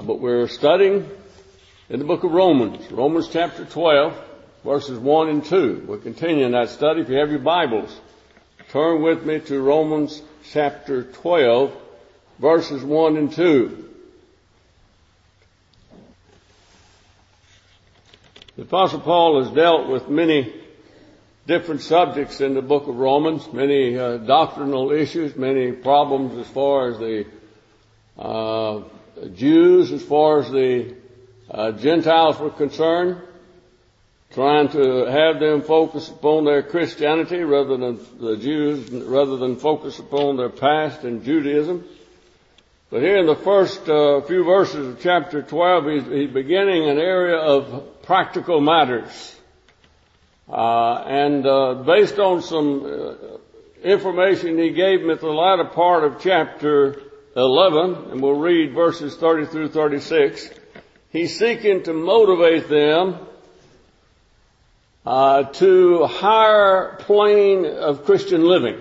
But we're studying in the book of Romans, Romans chapter 12, verses 1 and 2. We're continuing that study. If you have your Bibles, turn with me to Romans chapter 12, verses 1 and 2. The Apostle Paul has dealt with many different subjects in the book of Romans, many doctrinal issues, many problems as far as the Jews, as far as the Gentiles were concerned, trying to have them focus upon their Christianity rather than the Jews, rather than focus upon their past in Judaism. But here in the first few verses of chapter 12, he's beginning an area of practical matters. Based on some information he gave me at the latter part of chapter 11, and we'll read verses 30 through 36, he's seeking to motivate them to a higher plane of Christian living.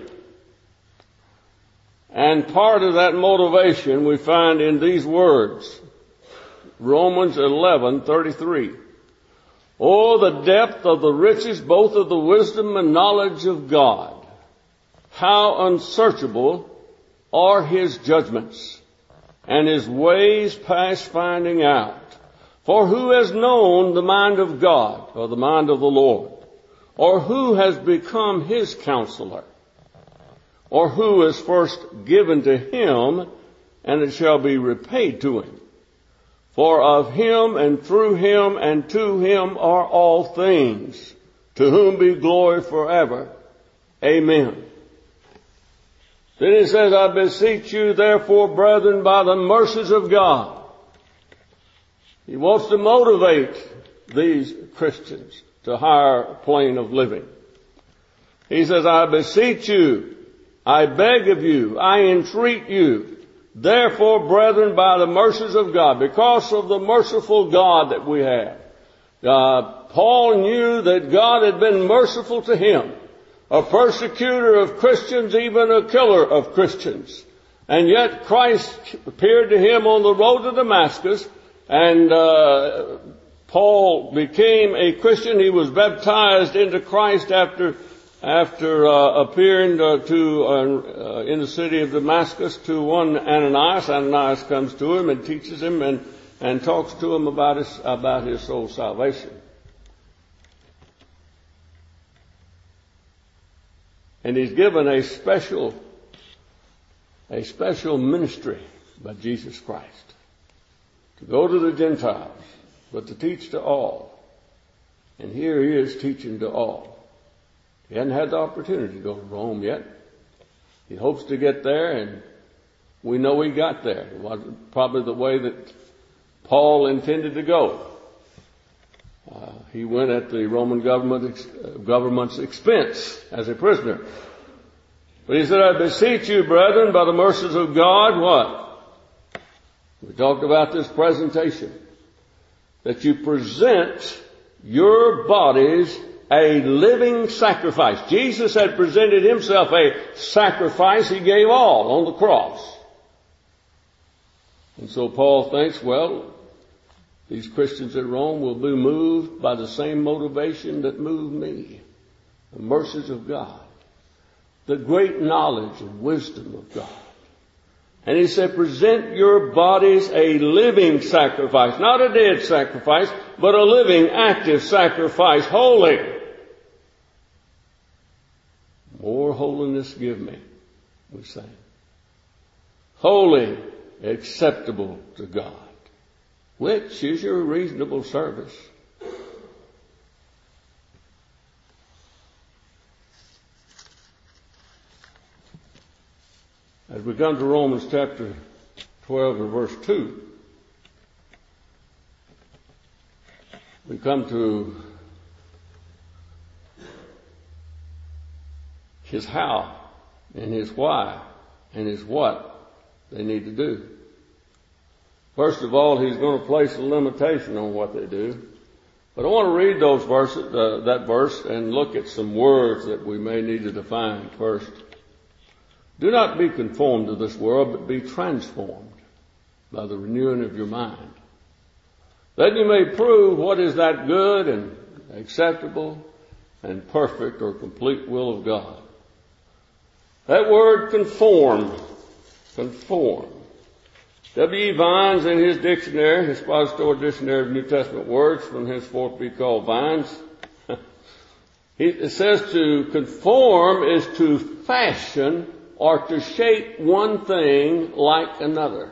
And part of that motivation we find in these words, Romans 11:33. Oh, the depth of the riches, both of the wisdom and knowledge of God. How unsearchable are His judgments, and His ways past finding out. For who has known the mind of God, or the mind of the Lord? Or who has become His counselor? Or who is first given to Him, and it shall be repaid to Him? For of Him and through Him and to Him are all things, to whom be glory forever. Amen. Then he says, I beseech you therefore, brethren, by the mercies of God. He wants to motivate these Christians to a higher plane of living. He says, I beseech you, I beg of you, I entreat you, therefore, brethren, by the mercies of God, because of the merciful God that we have. Paul knew that God had been merciful to him, a persecutor of Christians, even a killer of Christians. And yet Christ appeared to him on the road to Damascus, and Paul became a Christian. He was baptized into Christ after appearing in the city of Damascus to one Ananias. Ananias comes to him and teaches him and talks to him about his soul salvation. And he's given a special ministry by Jesus Christ to go to the Gentiles, but to teach to all. And here he is teaching to all. He hadn't had the opportunity to go to Rome yet. He hopes to get there, and we know he got there. It wasn't probably the way that Paul intended to go. He went at the Roman government's expense as a prisoner. But he said, I beseech you, brethren, by the mercies of God, what? We talked about this presentation. That you present your bodies a living sacrifice. Jesus had presented himself a sacrifice. He gave all on the cross. And so Paul thinks, well, these Christians at Rome will be moved by the same motivation that moved me. The mercies of God. The great knowledge and wisdom of God. And he said, present your bodies a living sacrifice. Not a dead sacrifice, but a living, active sacrifice, holy. More holiness give me, we sang. Holy, acceptable to God, which is your reasonable service. As we come to Romans chapter 12 and verse 2, we come to his how and his why and his what they need to do. First of all, he's going to place a limitation on what they do. But I want to read those verses, that verse, and look at some words that we may need to define first. Do not be conformed to this world, but be transformed by the renewing of your mind. that you may prove what is that good and acceptable and perfect or complete will of God. That word conform. W.E. Vines in his dictionary, his Expository Dictionary of New Testament Words, from henceforth be called Vines, it says to conform is to fashion or to shape one thing like another.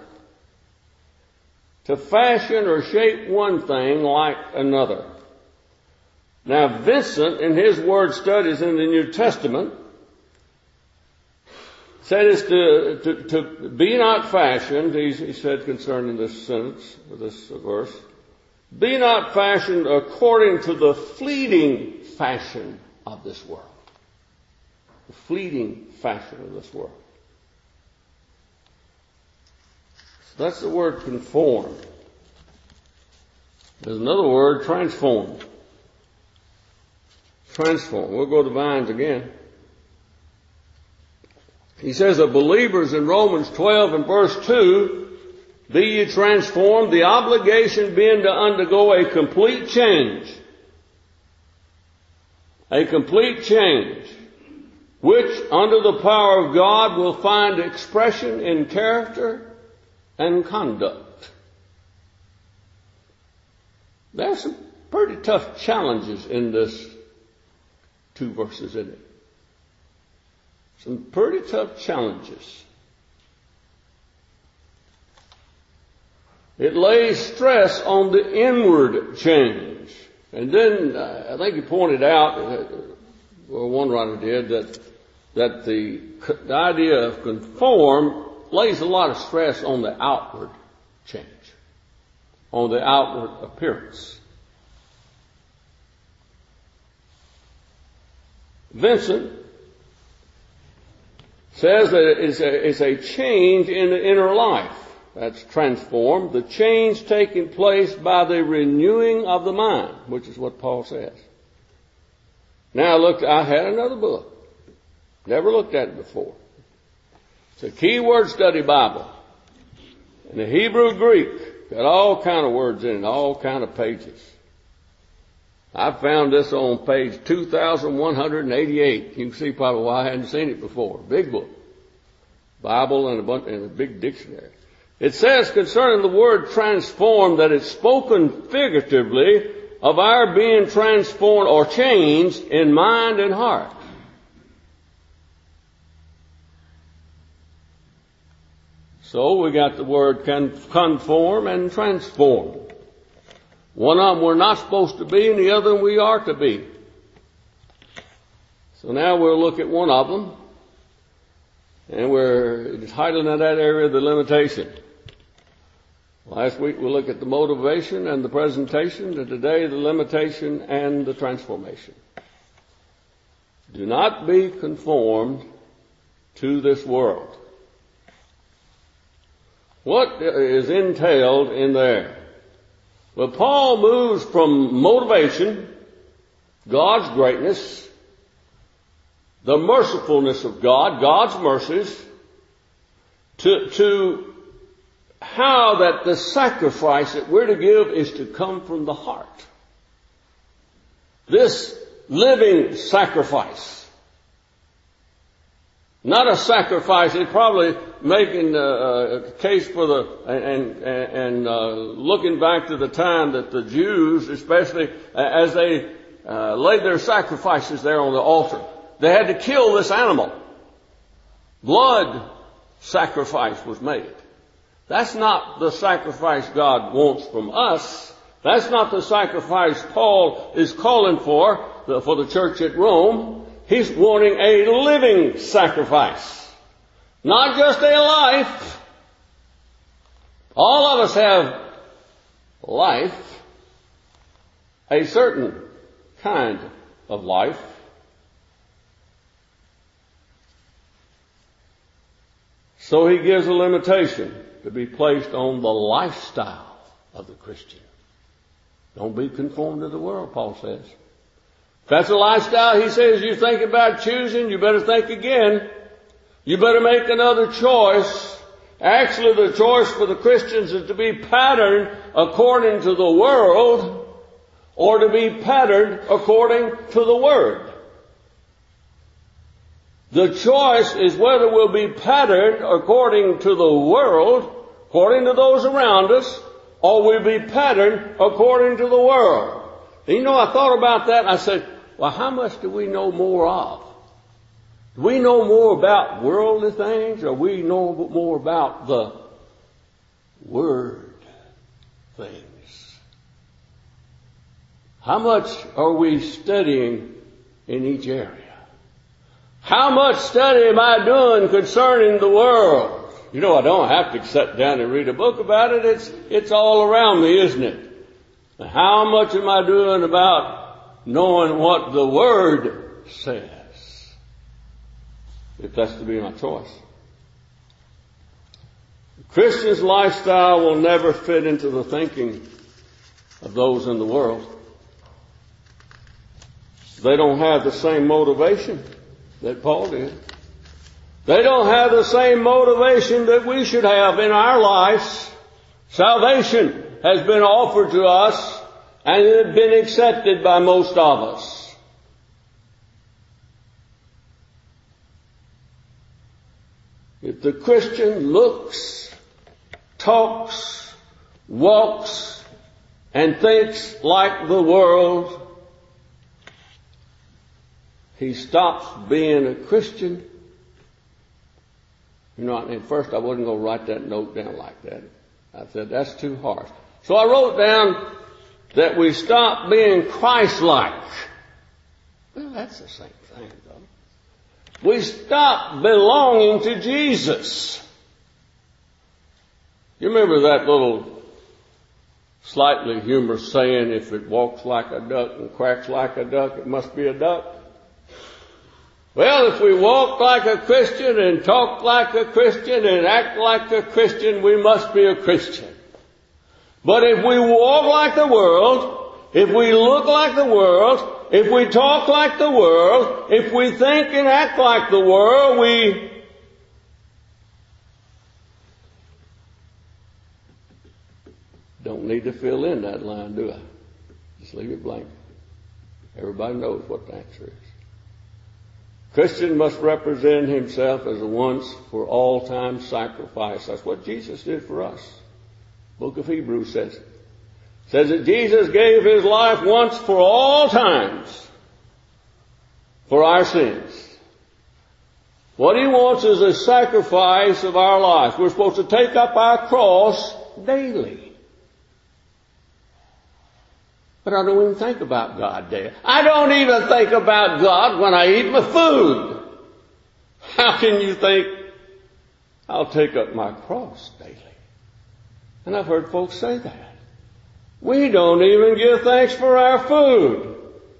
To fashion or shape one thing like another. Now Vincent, in his word studies in the New Testament, said it's to be not fashioned, he said concerning this sentence, or this verse, be not fashioned according to the fleeting fashion of this world. The fleeting fashion of this world. So that's the word conform. There's another word, transform. Transform. We'll go to Vines again. He says of believers in Romans 12 and verse 2, be ye transformed, the obligation being to undergo a complete change. A complete change, which under the power of God will find expression in character and conduct. There's some pretty tough challenges in this 2 verses, isn't it? Some pretty tough challenges. It lays stress on the inward change. And then I think he pointed out, or one writer did, that the idea of conform lays a lot of stress on the outward change, on the outward appearance. Vincent says that it's a change in the inner life. That's transformed. The change taking place by the renewing of the mind, which is what Paul says. Now look, I had another book. Never looked at it before. It's a keyword study Bible. In the Hebrew Greek, got all kind of words in it, all kind of pages. I found this on page 2,188. You can see probably why I hadn't seen it before. Big book. Bible and a big dictionary. It says concerning the word transform that it's spoken figuratively of our being transformed or changed in mind and heart. So we got the word conform and transform. One of them we're not supposed to be and the other one we are to be. So now we'll look at one of them. And we're titling that area the limitation. Last week we looked at the motivation and the presentation, and today the limitation and the transformation. Do not be conformed to this world. What is entailed in there? Well, Paul moves from motivation, God's greatness, the mercifulness of God, God's mercies, to how that the sacrifice that we're to give is to come from the heart. This living sacrifice. Not a sacrifice, it's probably making a case for looking back to the time that the Jews, especially as they laid their sacrifices there on the altar, they had to kill this animal. Blood sacrifice was made. That's not the sacrifice God wants from us. That's not the sacrifice Paul is calling for the church at Rome. He's wanting a living sacrifice. Not just a life. All of us have life. A certain kind of life. So he gives a limitation to be placed on the lifestyle of the Christian. Don't be conformed to the world, Paul says. If that's a lifestyle, he says, you think about choosing, you better think again. You better make another choice. Actually, the choice for the Christians is to be patterned according to the world or to be patterned according to the Word. The choice is whether we'll be patterned according to the world, according to those around us, or we'll be patterned according to the world. And you know, I thought about that and I said, well, how much do we know more of? Do we know more about worldly things, or we know more about the Word things? How much are we studying in each area? How much study am I doing concerning the world? You know, I don't have to sit down and read a book about it. It's all around me, isn't it? And how much am I doing about knowing what the Word says? If that's to be my choice. The Christian's lifestyle will never fit into the thinking of those in the world. They don't have the same motivation that Paul did. They don't have the same motivation that we should have in our lives. Salvation has been offered to us and it has been accepted by most of us. If the Christian looks, talks, walks, and thinks like the world, he stops being a Christian. You know, at first I wasn't going to write that note down like that. I said, that's too harsh. So I wrote down that we stop being Christ-like. Well, that's the same thing, though. We stop belonging to Jesus. You remember that little slightly humorous saying, if it walks like a duck and quacks like a duck, it must be a duck? Well, if we walk like a Christian and talk like a Christian and act like a Christian, we must be a Christian. But if we walk like the world, if we look like the world, if we talk like the world, if we think and act like the world, we don't need to fill in that line, do I? Just leave it blank. Everybody knows what the answer is. Christian must represent himself as a once for all time sacrifice. That's what Jesus did for us. Book of Hebrews says it. Says that Jesus gave his life once for all times for our sins. What he wants is a sacrifice of our life. We're supposed to take up our cross daily. But I don't even think about God daily. I don't even think about God when I eat my food. How can you think I'll take up my cross daily? And I've heard folks say that. We don't even give thanks for our food.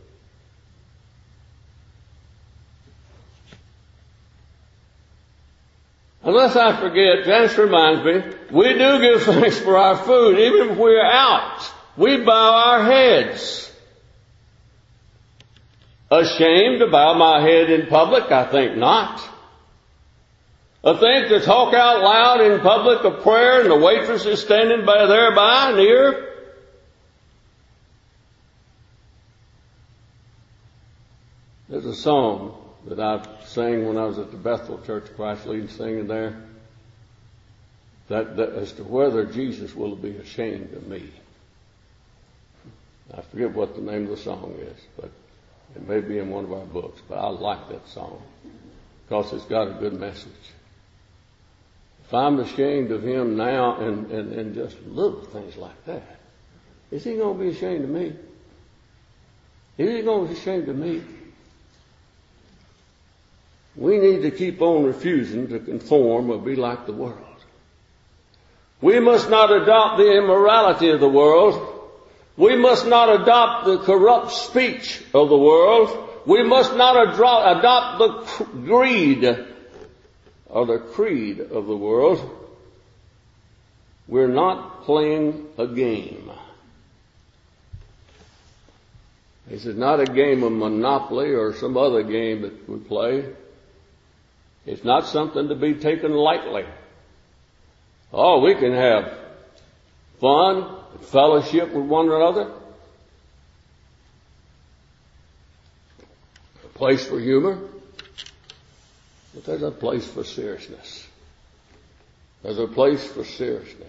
Unless I forget, Janice reminds me, we do give thanks for our food, even if we're out. We bow our heads. Ashamed to bow my head in public? I think not. I think to talk out loud in public a prayer and the waitress is standing by thereby near? There's a song that I sang when I was at the Bethel Church of Christ leading singing there. That as to whether Jesus will be ashamed of me. I forget what the name of the song is, but it may be in one of our books. But I like that song because it's got a good message. If I'm ashamed of him now and just little things like that, is he going to be ashamed of me? Is he going to be ashamed of me? We need to keep on refusing to conform or be like the world. We must not adopt the immorality of the world. We must not adopt the corrupt speech of the world. We must not adopt the greed or the creed of the world. We're not playing a game. This is not a game of Monopoly or some other game that we play. It's not something to be taken lightly. Oh, we can have fun, fellowship with one another. A place for humor. But there's a place for seriousness. There's a place for seriousness.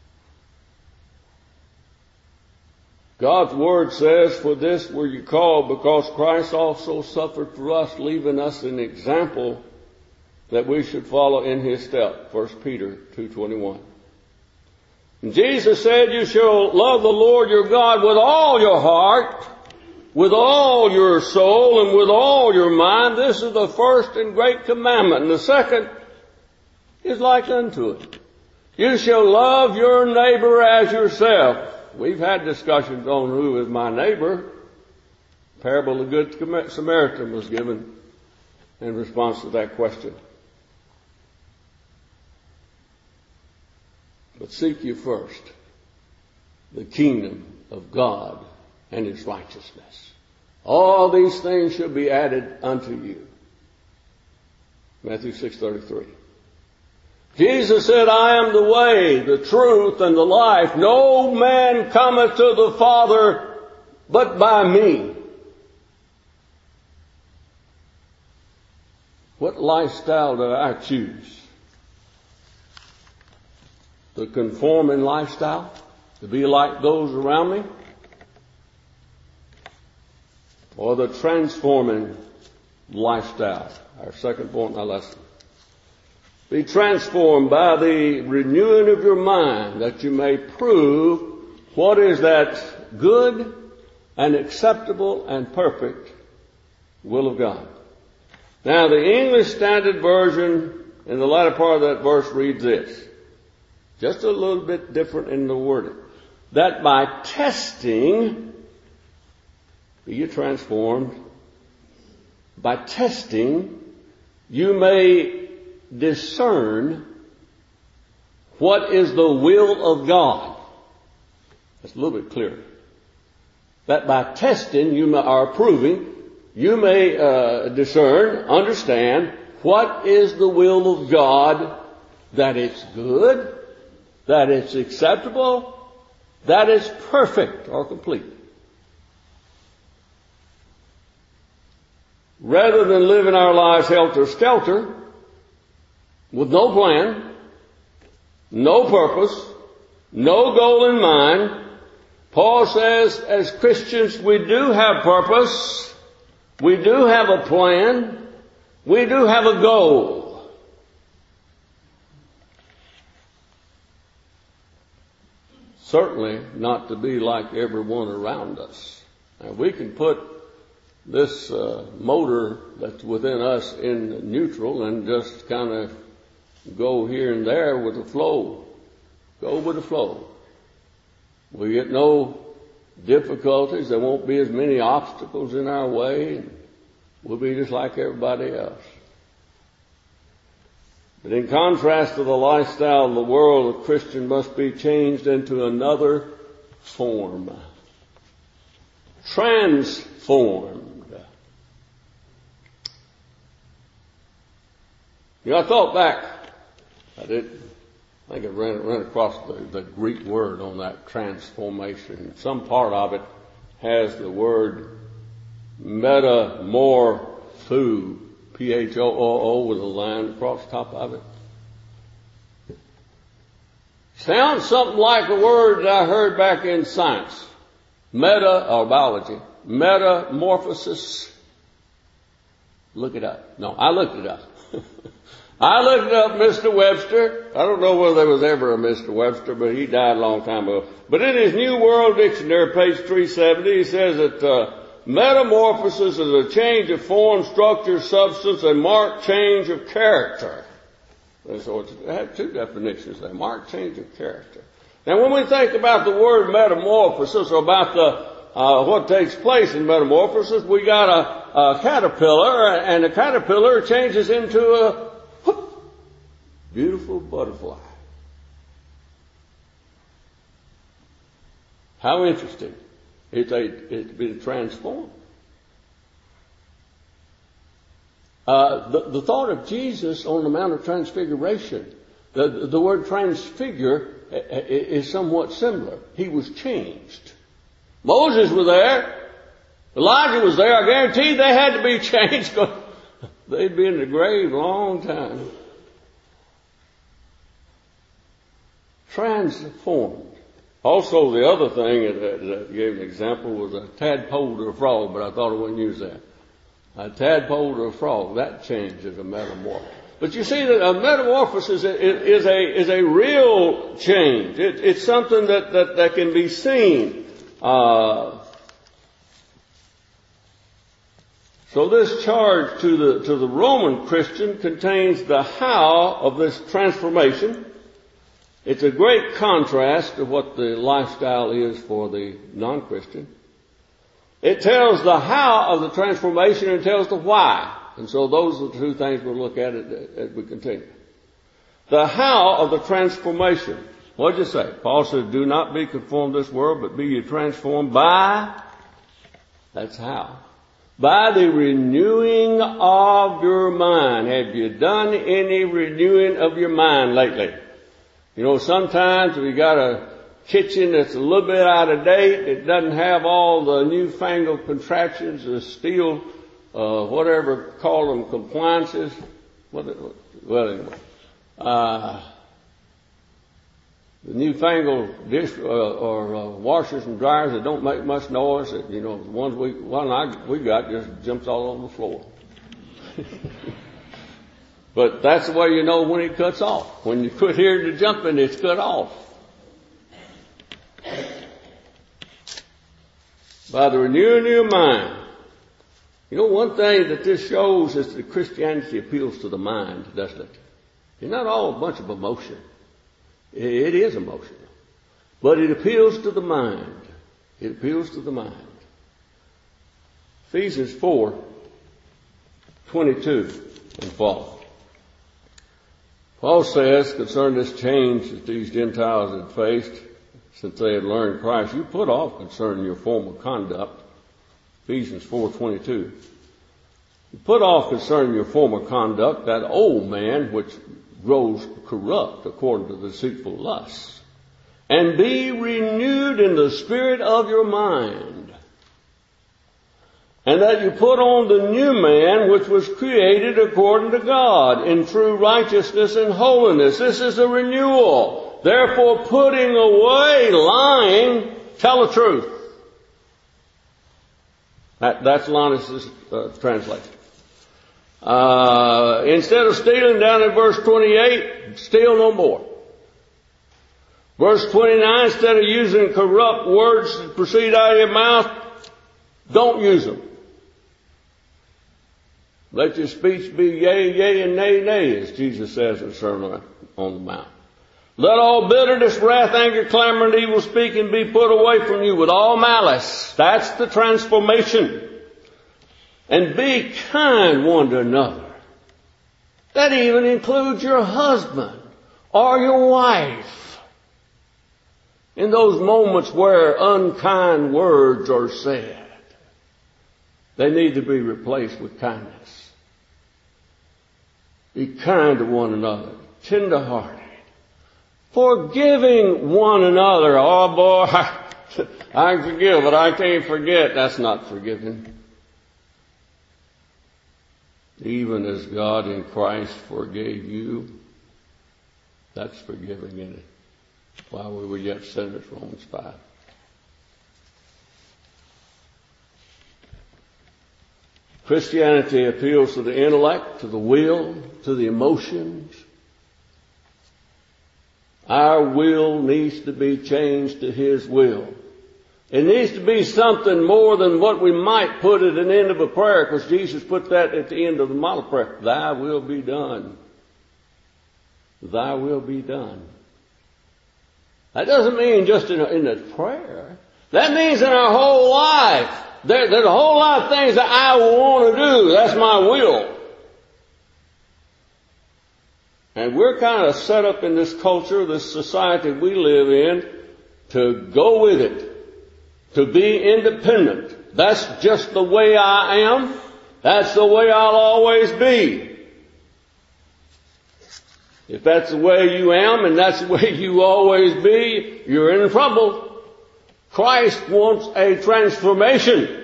God's Word says, for this were you called, because Christ also suffered for us, leaving us an example that we should follow in His step. 1 Peter 2:21. And Jesus said, you shall love the Lord your God with all your heart, with all your soul, and with all your mind. This is the first and great commandment. And the second is like unto it. You shall love your neighbor as yourself. We've had discussions on who is my neighbor. The parable of the Good Samaritan was given in response to that question. But seek ye first the kingdom of God and His righteousness. All these things shall be added unto you. Matthew 6:33. Jesus said, I am the way, the truth, and the life. No man cometh to the Father but by me. What lifestyle do I choose? The conforming lifestyle? To be like those around me? Or the transforming lifestyle? Our second point in our lesson. Be transformed by the renewing of your mind, that you may prove what is that good and acceptable and perfect will of God. Now, the English Standard Version in the latter part of that verse reads this. Just a little bit different in the wording. That by testing, be you transformed, by testing, you may discern what is the will of God. That's a little bit clearer. That by testing, you are proving, you may discern, understand what is the will of God, that it's good, that it's acceptable, that it's perfect or complete. Rather than living our lives helter-skelter, with no plan, no purpose, no goal in mind, Paul says, as Christians, we do have purpose, we do have a plan, we do have a goal. Certainly not to be like everyone around us. Now, we can put this motor that's within us in neutral and just kind of go here and there with the flow. Go with the flow. We get no difficulties. There won't be as many obstacles in our way. We'll be just like everybody else. But in contrast to the lifestyle of the world, a Christian must be changed into another form. Transformed. You know, I thought back. I think I ran across the Greek word on that transformation. Some part of it has the word metamorpho, P-H-O-O-O, with a line across the top of it. Sounds something like a word that I heard back in science. Or biology. Metamorphosis. Look it up. No, I looked it up. I looked up Mr. Webster. I don't know whether there was ever a Mr. Webster, but he died a long time ago. But in his New World Dictionary, page 370, he says that metamorphosis is a change of form, structure, substance, and marked change of character. And so it had two definitions there, marked change of character. Now when we think about the word metamorphosis, or about what takes place in metamorphosis, we got a caterpillar, and the caterpillar changes into a beautiful butterfly. How interesting. It's been transformed. The thought of Jesus on the Mount of Transfiguration, The word transfigure is somewhat similar. He was changed. Moses was there. Elijah was there. I guarantee they had to be changed because they'd been in the grave a long time. Transformed. Also, the other thing that I gave an example was a tadpole to a frog, but I thought I wouldn't use that. A tadpole to a frog, that change is a metamorphosis. But you see that a metamorphosis is a real change. It's something that can be seen. So this charge to the Roman Christian contains the how of this transformation. It's a great contrast to what the lifestyle is for the non-Christian. It tells the how of the transformation and tells the why. And so those are the two things we'll look at as we continue. The how of the transformation. What did you say? Paul said, do not be conformed to this world, but be ye transformed by, that's how. By the renewing of your mind. Have you done any renewing of your mind lately? You know, sometimes we got a kitchen that's a little bit out of date. It doesn't have all the newfangled contraptions, the steel, whatever, call them compliances. Well, anyway. The newfangled dish, or washers and dryers that don't make much noise, that, you know, the ones we got just jumps all over the floor. But that's the way you know when it cuts off. When you quit hearing the jumping, it's cut off. By the renewing of your mind. You know, one thing that this shows is that Christianity appeals to the mind, doesn't it? It's not all a bunch of emotion. It is emotional. But it appeals to the mind. It appeals to the mind. Ephesians 4:22 and following. Paul says concerning this change that these Gentiles had faced since they had learned Christ, you put off concerning your former conduct. Ephesians 4:22. You put off concerning your former conduct that old man which grows corrupt according to the deceitful lusts, and be renewed in the spirit of your mind, and that you put on the new man which was created according to God in true righteousness and holiness. This is a renewal. Therefore, putting away lying, tell the truth. That's Linus's translation. Instead of stealing, down in verse 28, steal no more. Verse 29, instead of using corrupt words that proceed out of your mouth, don't use them. Let your speech be yea, yea, and nay, nay, as Jesus says in the Sermon on the Mount. Let all bitterness, wrath, anger, clamor, and evil speaking be put away from you with all malice. That's the transformation. And be kind one to another. That even includes your husband or your wife. In those moments where unkind words are said, they need to be replaced with kindness. Be kind to one another, tender-hearted, forgiving one another. Oh boy, I can forgive, but I can't forget. That's not forgiving. Even as God in Christ forgave you, that's forgiving, isn't it? While we were yet sinners, Romans 5. Christianity appeals to the intellect, to the will, to the emotions. Our will needs to be changed to His will. It needs to be something more than what we might put at an end of a prayer, because Jesus put that at the end of the model prayer. Thy will be done. Thy will be done. That doesn't mean just in a prayer. That means in our whole life. There's a whole lot of things that I want to do. That's my will. And we're kind of set up in this culture, this society we live in, to go with it. To be independent. That's just the way I am. That's the way I'll always be. If that's the way you am and that's the way you always be, you're in trouble. Christ wants a transformation.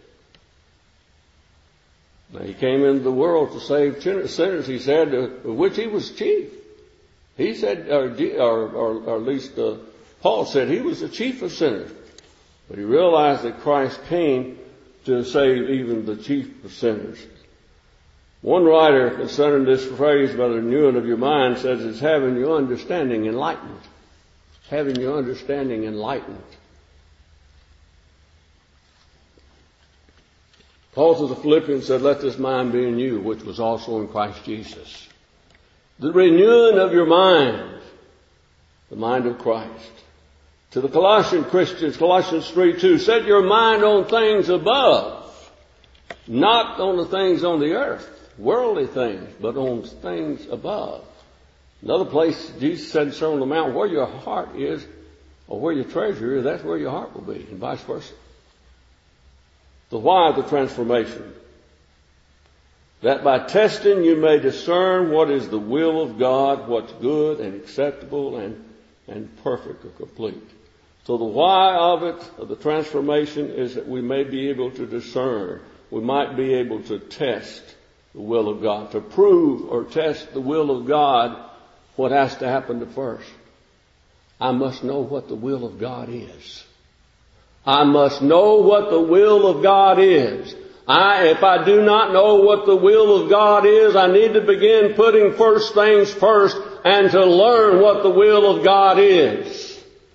Now, he came into the world to save sinners, he said, of which he was chief. He said, or at least Paul said he was the chief of sinners. But he realized that Christ came to save even the chief of sinners. One writer concerning this phrase by the renewing of your mind says it's having your understanding enlightened. Having your understanding enlightened. Paul to the Philippians said, let this mind be in you, which was also in Christ Jesus. The renewing of your mind, the mind of Christ. To the Colossian Christians, Colossians 3:2, set your mind on things above, not on the things on the earth, worldly things, but on things above. Another place, Jesus said in Sermon on the Mount, where your heart is, or where your treasure is, that's where your heart will be, and vice versa. The why of the transformation. That by testing you may discern what is the will of God, what's good and acceptable and perfect or complete. So the why of it, of the transformation, is that we may be able to discern. We might be able to test the will of God. To prove or test the will of God, what has to happen to first? I must know what the will of God is. I must know what the will of God is. If I do not know what the will of God is, I need to begin putting first things first and to learn what the will of God is.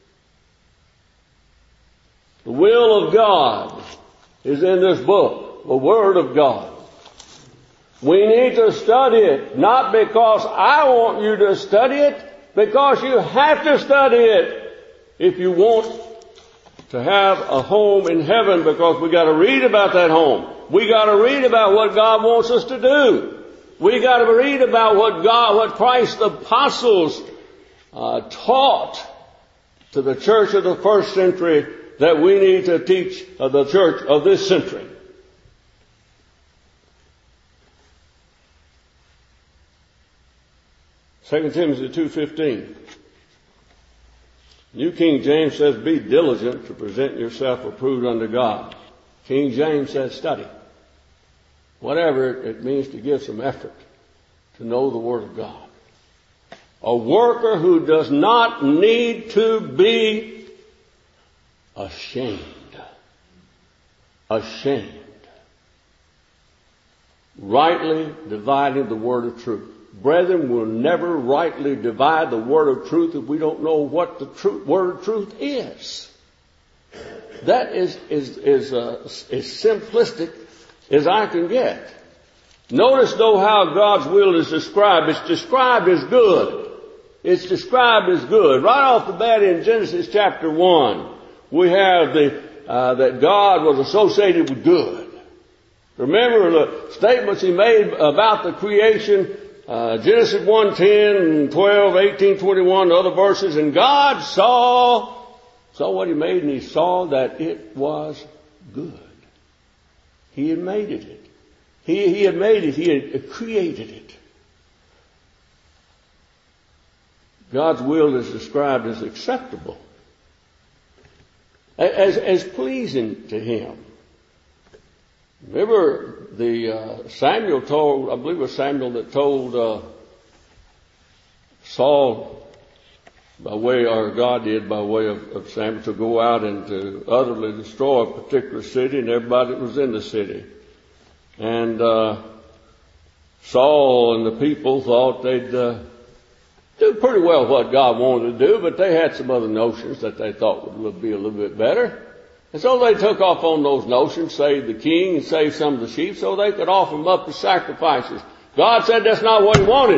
The will of God is in this book, the Word of God. We need to study it, not because I want you to study it, because you have to study it if you want to have a home in heaven, because we got to read about that home. We got to read about what God wants us to do. We got to read about what Christ's apostles taught to the church of the first century that we need to teach the church of this century. Second Timothy 2:15. New King James says, be diligent to present yourself approved unto God. King James says, study. Whatever it means to give some effort to know the Word of God. A worker who does not need to be ashamed. Ashamed. Rightly dividing the word of truth. Brethren, we'll never rightly divide the word of truth if we don't know what the word of truth is. That is simplistic as I can get. Notice though how God's will is described. It's described as good. It's described as good. Right off the bat in Genesis chapter 1, we have that God was associated with good. Remember the statements he made about the creation, Genesis 1:10, 12, 18, 21, other verses, and God saw what he made, and he saw that it was good. He had made it. He had made it. He had created it. God's will is described as acceptable, as pleasing to him. Remember Samuel told, I believe it was Samuel that told Saul by way, or God did by way of Samuel, to go out and to utterly destroy a particular city and everybody that was in the city. And Saul and the people thought they'd do pretty well what God wanted to do, but they had some other notions that they thought would be a little bit better. And so they took off on those notions, saved the king and saved some of the sheep so they could offer them up as sacrifices. God said that's not what he wanted.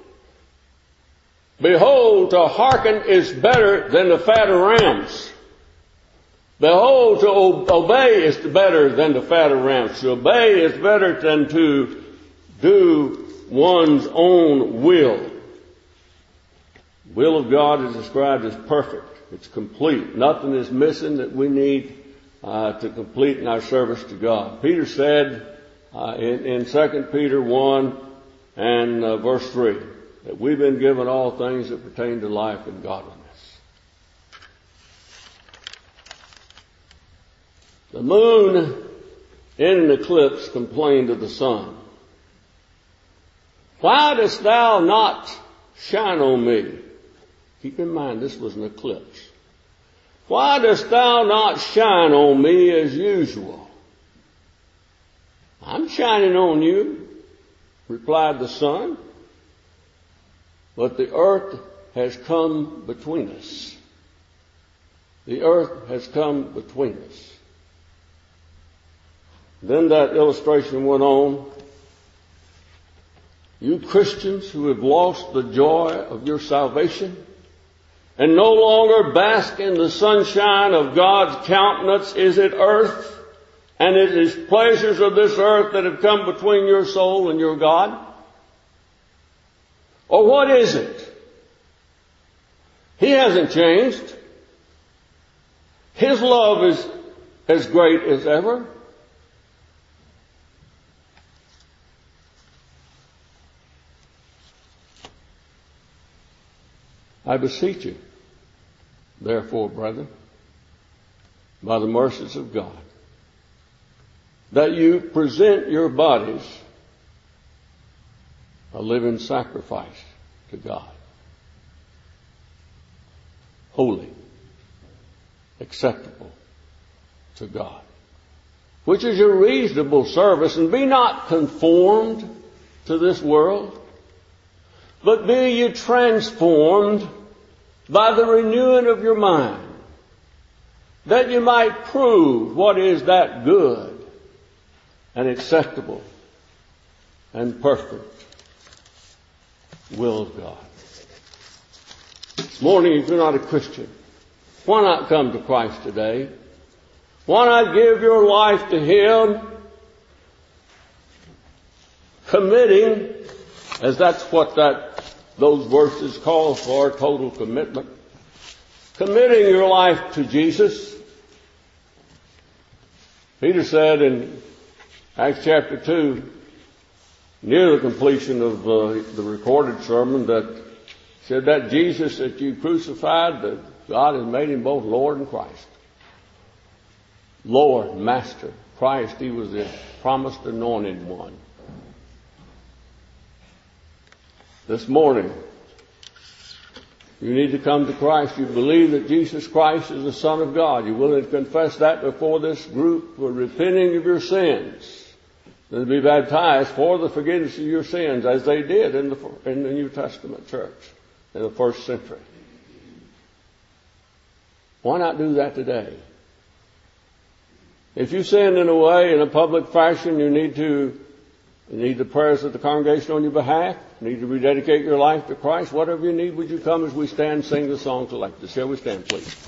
Behold, to hearken is better than the fat of rams. Behold, to obey is better than the fat of rams. To obey is better than to do one's own will. Will of God is described as perfect. It's complete. Nothing is missing that we need to complete in our service to God. Peter said in 2 Peter 1 and verse 3, that we've been given all things that pertain to life and godliness. The moon in an eclipse complained of the sun. Why dost thou not shine on me? Keep in mind, this was an eclipse. Why dost thou not shine on me as usual? I'm shining on you, replied the sun. But the earth has come between us. The earth has come between us. Then that illustration went on. You Christians who have lost the joy of your salvation and no longer bask in the sunshine of God's countenance, is it earth and it is pleasures of this earth that have come between your soul and your God? Or what is it? He hasn't changed. His love is as great as ever. I beseech you, therefore, brethren, by the mercies of God, that you present your bodies a living sacrifice to God, holy, acceptable to God, which is your reasonable service. And be not conformed to this world, but be ye transformed by the renewing of your mind, that you might prove what is that good and acceptable and perfect will of God. This morning, if you're not a Christian, why not come to Christ today? Why not give your life to Him, committing, as that's what those verses call for, total commitment. Committing your life to Jesus. Peter said in Acts chapter 2, near the completion of the recorded sermon, that said that Jesus that you crucified, that God has made Him both Lord and Christ. Lord, Master, Christ, He was the promised anointed one. This morning, you need to come to Christ. You believe that Jesus Christ is the Son of God. You're willing to confess that before this group for repenting of your sins. Then to be baptized for the forgiveness of your sins, as they did in the New Testament church in the first century. Why not do that today? If you sinned in a way, in a public fashion, you need the prayers of the congregation on your behalf. You need to rededicate your life to Christ. Whatever you need, would you come as we stand and sing the song selected? Shall we stand, please?